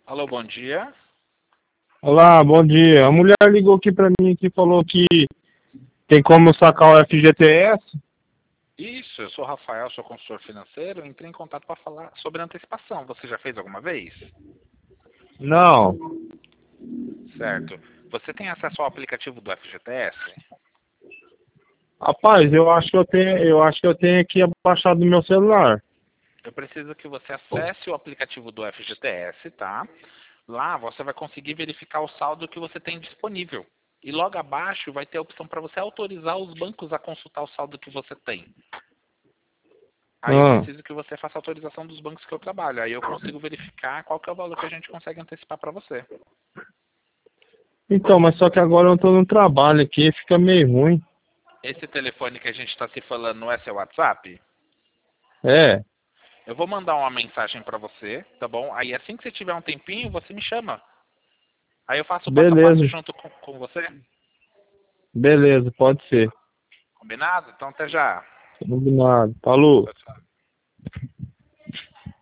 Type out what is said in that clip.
Alô, bom dia. Olá, bom dia. A mulher ligou aqui pra mim e falou que tem como sacar o FGTS? Isso, eu sou o Rafael, sou consultor financeiro. Entrei em contato para falar sobre antecipação. Você já fez alguma vez? Não. Certo. Você tem acesso ao aplicativo do FGTS? Rapaz, eu acho que eu tenho aqui abaixado no meu celular. Eu preciso que você acesse o aplicativo do FGTS, tá? Lá você vai conseguir verificar o saldo que você tem disponível. E logo abaixo vai ter a opção para você autorizar os bancos a consultar o saldo que você tem. Aí eu Ah, preciso que você faça a autorização dos bancos que eu trabalho. Aí eu consigo verificar qual que é o valor que a gente consegue antecipar para você. então, mas só que agora eu tô no trabalho aqui, fica meio ruim. Esse telefone que a gente está se falando não é seu WhatsApp? É, Eu vou mandar uma mensagem para você, tá bom? Aí assim que você tiver um tempinho, você me chama. Aí eu faço o passo a passo beleza, junto com você. beleza, pode ser. Combinado? Então até já. Combinado. Falou. Tchau, tchau.